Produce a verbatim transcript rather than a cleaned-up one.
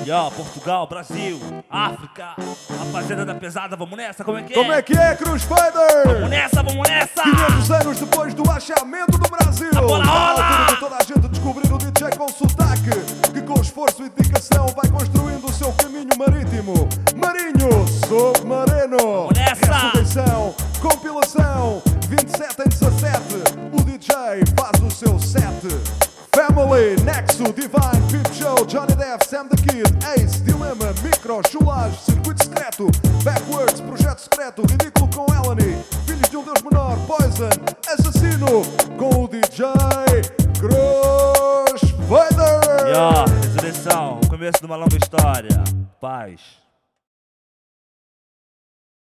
Yo, Portugal, Brasil, África, rapaziada da pesada, vamos nessa, como é que é? Como é que é, Crusader? Vamos nessa, vamos nessa! quinhentos anos depois do achamento do Brasil, A bola rola! a altura de toda a gente descobrir o D J com sotaque, que com esforço e dedicação vai construindo o seu caminho marítimo. Marinho, submarino, Vamos nessa! ressurreição, compilação, vinte e sete em dezassete, o D J faz o seu set. Family, Nexo, Divine, Pip Show, Johnny Depp, Sam the Kid, Ace, Dilema, Micro, Chulage, Circuito Secreto, Backwards, Projeto Secreto, Ridículo com Eleni, Filhos de um Deus Menor, Poison, Assassino, com o D J Crusader. Yo, resolução, começo de uma longa história. Paz.